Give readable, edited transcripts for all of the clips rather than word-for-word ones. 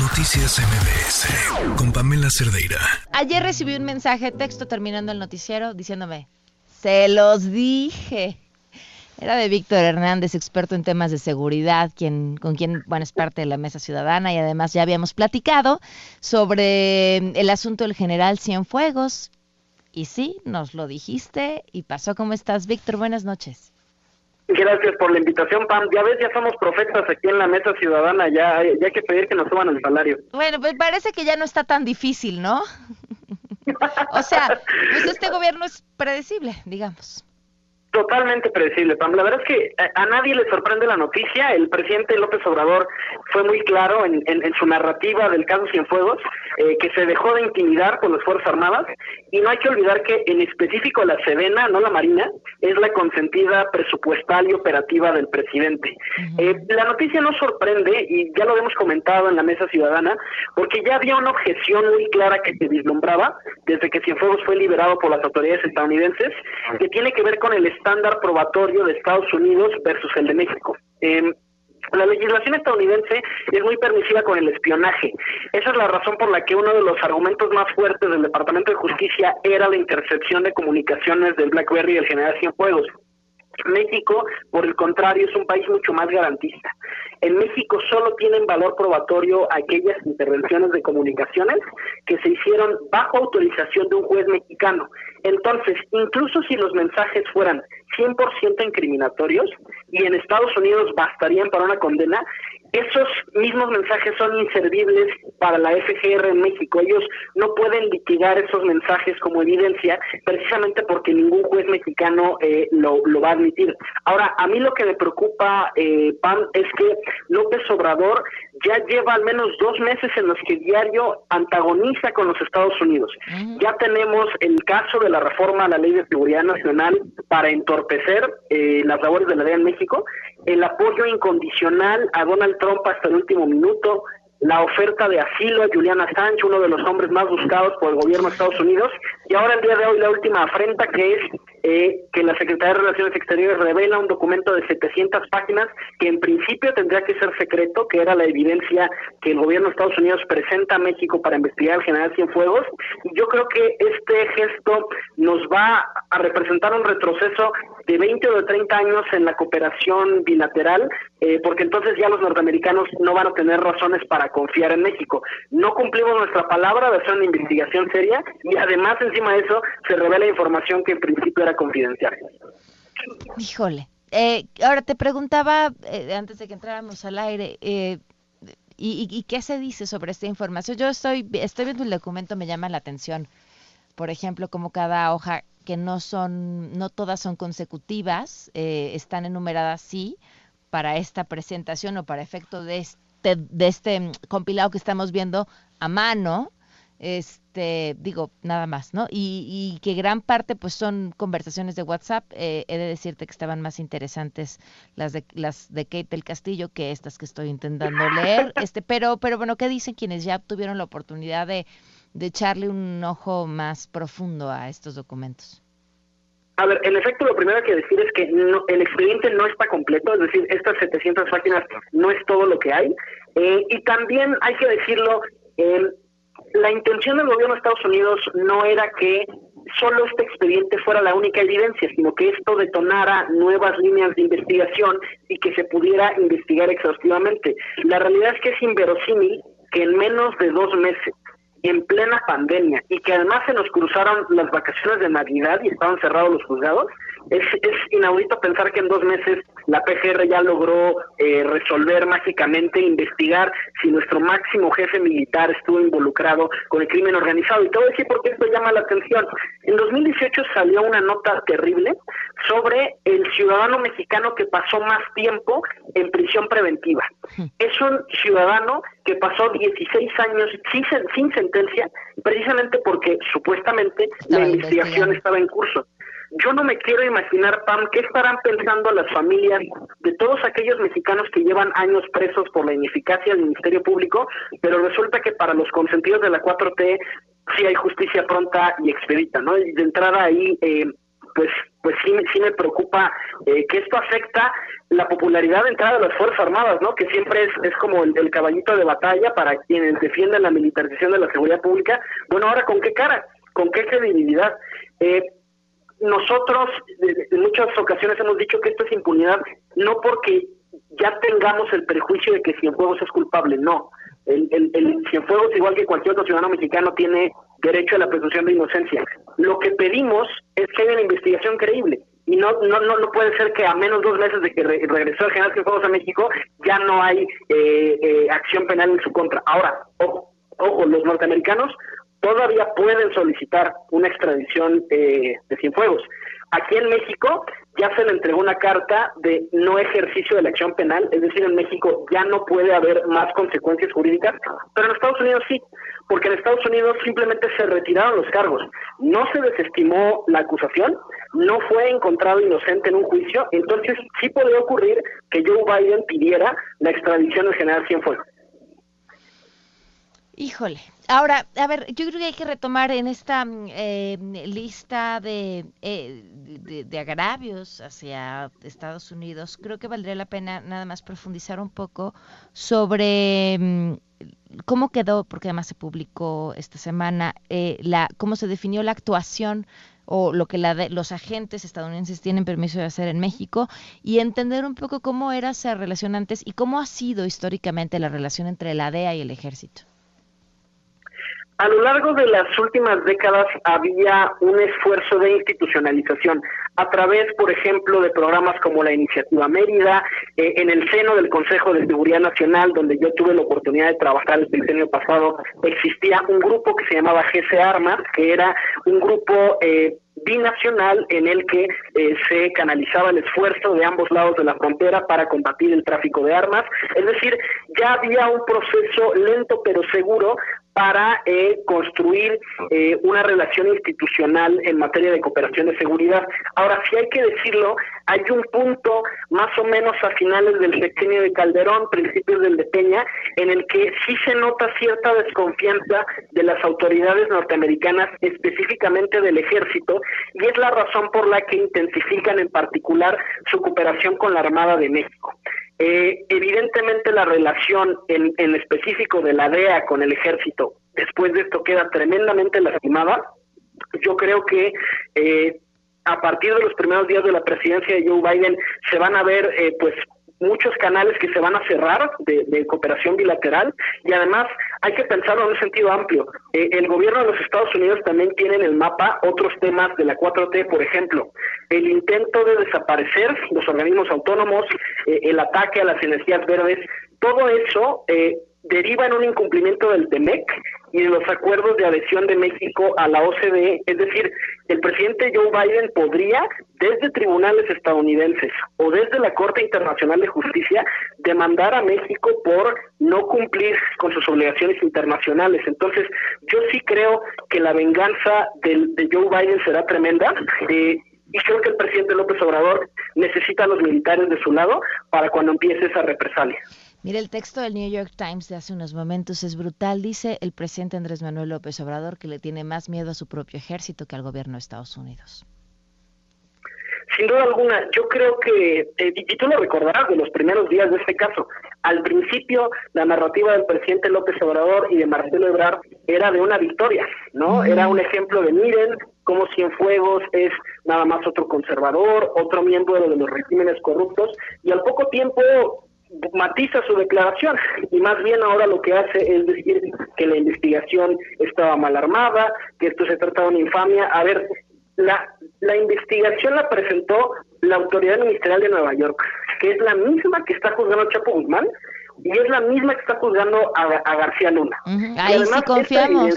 Noticias MBS con Pamela Cerdeira. Ayer recibí un mensaje de texto terminando el noticiero diciéndome, se los dije. Era de Víctor Hernández, experto en temas de seguridad, con quien es parte de la Mesa Ciudadana, y además ya habíamos platicado sobre el asunto del general Cienfuegos. Y sí, nos lo dijiste y pasó. ¿Cómo estás, Víctor? Buenas noches. Gracias por la invitación, Pam. Ya ves, ya somos profetas aquí en la Mesa Ciudadana, ya hay que pedir que nos suban el salario. Bueno, pues parece que ya no está tan difícil, ¿no? O sea, pues este gobierno es predecible, digamos. Totalmente predecible, Pam. La verdad es que a nadie le sorprende la noticia. El presidente López Obrador fue muy claro en su narrativa del caso Cienfuegos, que se dejó de intimidar por las Fuerzas Armadas, y no hay que olvidar que en específico la Sedena, no la Marina, es la consentida presupuestal y operativa del presidente. La noticia no sorprende, y ya lo hemos comentado en la Mesa Ciudadana, porque ya había una objeción muy clara que se vislumbraba desde que Cienfuegos fue liberado por las autoridades estadounidenses, que tiene que ver con el estándar probatorio de Estados Unidos versus el de México. La legislación estadounidense es muy permisiva con el espionaje. Esa es la razón por la que uno de los argumentos más fuertes del Departamento de Justicia era la intercepción de comunicaciones del BlackBerry del general Cienfuegos. México, por el contrario, es un país mucho más garantista. En México solo tienen valor probatorio aquellas intervenciones de comunicaciones que se hicieron bajo autorización de un juez mexicano. Entonces, incluso si los mensajes fueran 100% incriminatorios y en Estados Unidos bastarían para una condena, esos mismos mensajes son inservibles para la FGR en México. Ellos no pueden litigar esos mensajes como evidencia, precisamente porque ningún juez mexicano lo va a admitir. Ahora, a mí lo que me preocupa, Pam, es que López Obrador ya lleva al menos 2 meses en los que diario antagoniza con los Estados Unidos. Ya tenemos el caso de la reforma a la Ley de Seguridad Nacional para entorpecer las labores de la DEA en México, el apoyo incondicional a Donald Trump hasta el último minuto, la oferta de asilo a Julian Assange, uno de los hombres más buscados por el gobierno de Estados Unidos, y ahora el día de hoy la última afrenta, que es que la Secretaría de Relaciones Exteriores revela un documento de 700 páginas que en principio tendría que ser secreto, que era la evidencia que el gobierno de Estados Unidos presenta a México para investigar al general Cienfuegos. Y yo creo que este gesto nos va a representar un retroceso de 20 o de 30 años en la cooperación bilateral, porque entonces ya los norteamericanos no van a tener razones para confiar en México. No cumplimos nuestra palabra de hacer una investigación seria, y además encima de eso se revela información que en principio era confidencial. Híjole. Ahora te preguntaba, antes de que entráramos al aire, ¿y qué se dice sobre esta información? Yo estoy viendo el documento, me llama la atención, por ejemplo, como cada hoja, que no todas son consecutivas, están enumeradas, sí, para esta presentación o para efecto de este compilado que estamos viendo a mano, nada más, ¿no? Y que gran parte pues son conversaciones de WhatsApp. He de decirte que estaban más interesantes las de Kate del Castillo que estas que estoy intentando leer, pero bueno, ¿qué dicen quienes ya tuvieron la oportunidad de echarle un ojo más profundo a estos documentos? A ver, en efecto, lo primero que decir es que el expediente no está completo, es decir, estas 700 páginas no es todo lo que hay, y también hay que decirlo, la intención del gobierno de Estados Unidos no era que solo este expediente fuera la única evidencia, sino que esto detonara nuevas líneas de investigación y que se pudiera investigar exhaustivamente. La realidad es que es inverosímil que en menos de 2 meses, en plena pandemia, y que además se nos cruzaron las vacaciones de Navidad y estaban cerrados los juzgados, es inaudito pensar que en 2 meses la PGR ya logró resolver mágicamente, investigar si nuestro máximo jefe militar estuvo involucrado con el crimen organizado. Y te voy a decir por qué esto llama la atención. En 2018 salió una nota terrible sobre el ciudadano mexicano que pasó más tiempo en prisión preventiva. Es un ciudadano que pasó 16 años sin sentencia, precisamente porque supuestamente la investigación estaba en curso. Yo no me quiero imaginar, Pam, qué estarán pensando las familias de todos aquellos mexicanos que llevan años presos por la ineficacia del Ministerio Público, pero resulta que para los consentidos de la 4T sí hay justicia pronta y expedita, ¿no? Y de entrada ahí, pues pues sí me preocupa que esto afecta la popularidad de entrada de las Fuerzas Armadas, ¿no? Que siempre es como el caballito de batalla para quienes defienden la militarización de la seguridad pública. Bueno, ahora, ¿con qué cara? ¿Con qué credibilidad? Nosotros en muchas ocasiones hemos dicho que esto es impunidad, no porque ya tengamos el prejuicio de que Cienfuegos es culpable, no. El Cienfuegos, igual que cualquier otro ciudadano mexicano, tiene derecho a la presunción de inocencia. Lo que pedimos es que haya una investigación creíble. Y no puede ser que a menos 2 meses de que regresó el general Cienfuegos a México ya no hay acción penal en su contra. Ahora, ojo, los norteamericanos todavía pueden solicitar una extradición de Cienfuegos. Aquí en México ya se le entregó una carta de no ejercicio de la acción penal, es decir, en México ya no puede haber más consecuencias jurídicas, pero en Estados Unidos sí, porque en Estados Unidos simplemente se retiraron los cargos, no se desestimó la acusación, no fue encontrado inocente en un juicio, entonces sí podría ocurrir que Joe Biden pidiera la extradición del general Cienfuegos. Híjole. Ahora, a ver, yo creo que hay que retomar en esta lista de agravios hacia Estados Unidos. Creo que valdría la pena nada más profundizar un poco sobre cómo quedó, porque además se publicó esta semana, cómo se definió la actuación o lo que los agentes estadounidenses tienen permiso de hacer en México, y entender un poco cómo era esa relación antes y cómo ha sido históricamente la relación entre la DEA y el ejército. A lo largo de las últimas décadas había un esfuerzo de institucionalización a través, por ejemplo, de programas como la Iniciativa Mérida, en el seno del Consejo de Seguridad Nacional, donde yo tuve la oportunidad de trabajar el sexenio pasado, existía un grupo que se llamaba GC Armas, que era un grupo binacional en el que se canalizaba el esfuerzo de ambos lados de la frontera para combatir el tráfico de armas. Es decir, ya había un proceso lento pero seguro para construir una relación institucional en materia de cooperación de seguridad. Ahora, sí hay que decirlo, hay un punto más o menos a finales del sexenio de Calderón, principios del de Peña, en el que sí se nota cierta desconfianza de las autoridades norteamericanas, específicamente del ejército, y es la razón por la que intensifican en particular su cooperación con la Armada de México. Evidentemente la relación en específico de la DEA con el ejército después de esto queda tremendamente lastimada. Yo creo que a partir de los primeros días de la presidencia de Joe Biden se van a ver pues muchos canales que se van a cerrar de cooperación bilateral, y además hay que pensarlo en un sentido amplio. El gobierno de los Estados Unidos también tiene en el mapa otros temas de la 4T, por ejemplo, el intento de desaparecer los organismos autónomos, el ataque a las energías verdes, todo eso deriva en un incumplimiento del TEMEC y de los acuerdos de adhesión de México a la OCDE. Es decir, el presidente Joe Biden podría, desde tribunales estadounidenses o desde la Corte Internacional de Justicia, demandar a México por no cumplir con sus obligaciones internacionales. Entonces, yo sí creo que la venganza de Joe Biden será tremenda, y creo que el presidente López Obrador necesita a los militares de su lado para cuando empiece esa represalia. Mira, el texto del New York Times de hace unos momentos es brutal. Dice el presidente Andrés Manuel López Obrador que le tiene más miedo a su propio ejército que al gobierno de Estados Unidos. Sin duda alguna, yo creo que, y tú lo recordarás de los primeros días de este caso, al principio la narrativa del presidente López Obrador y de Marcelo Ebrard era de una victoria, ¿no? Era un ejemplo de miren cómo Cienfuegos es nada más otro conservador, otro miembro de los regímenes corruptos, y al poco tiempo matiza su declaración y más bien ahora lo que hace es decir que la investigación estaba mal armada, que esto se trata de una infamia. A ver, la investigación la presentó la Autoridad Ministerial de Nueva York, que es la misma que está juzgando a Chapo Guzmán y es la misma que está juzgando a García Luna. Ahí además, sí confiamos.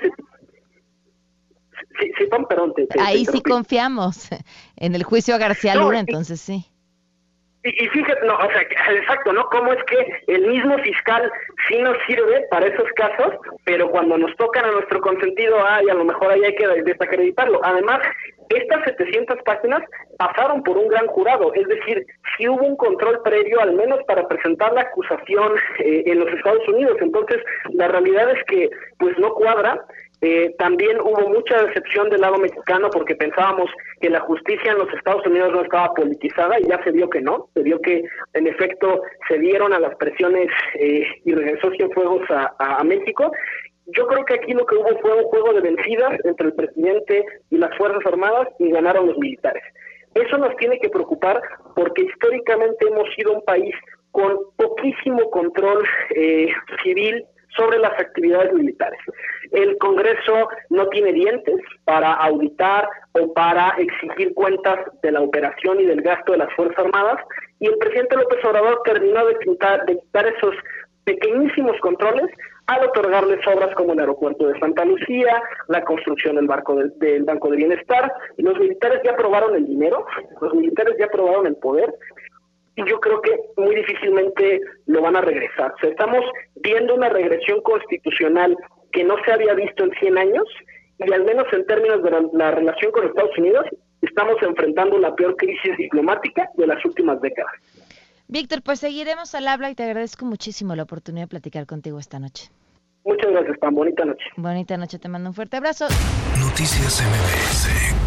Ahí sí confiamos en el juicio a García Luna, entonces sí. Y fíjate, no, o sea, exacto, ¿no? Cómo es que el mismo fiscal sí nos sirve para esos casos, pero cuando nos tocan a nuestro consentido, a lo mejor ahí hay que desacreditarlo. Además, estas 700 páginas pasaron por un gran jurado, es decir, sí hubo un control previo, al menos para presentar la acusación en los Estados Unidos. Entonces, la realidad es que, pues no cuadra, También hubo mucha decepción del lado mexicano porque pensábamos que la justicia en los Estados Unidos no estaba politizada y ya se vio que no, se vio que en efecto se dieron a las presiones y regresó Cienfuegos a México. Yo creo que aquí lo que hubo fue un juego de vencidas entre el presidente y las Fuerzas Armadas y ganaron los militares. Eso nos tiene que preocupar porque históricamente hemos sido un país con poquísimo control civil sobre las actividades militares. El Congreso no tiene dientes para auditar o para exigir cuentas de la operación y del gasto de las Fuerzas Armadas, y el presidente López Obrador terminó de quitar esos pequeñísimos controles al otorgarles obras como el aeropuerto de Santa Lucía, la construcción del Banco de Bienestar. Los militares ya aprobaron el dinero, los militares ya aprobaron el poder, y yo creo que muy difícilmente lo van a regresar. O sea, estamos viendo una regresión constitucional que no se había visto en 100 años, y al menos en términos de la relación con Estados Unidos, estamos enfrentando la peor crisis diplomática de las últimas décadas. Víctor, pues seguiremos al habla y te agradezco muchísimo la oportunidad de platicar contigo esta noche. Muchas gracias, Pam. Bonita noche. Bonita noche, te mando un fuerte abrazo. Noticias MBS.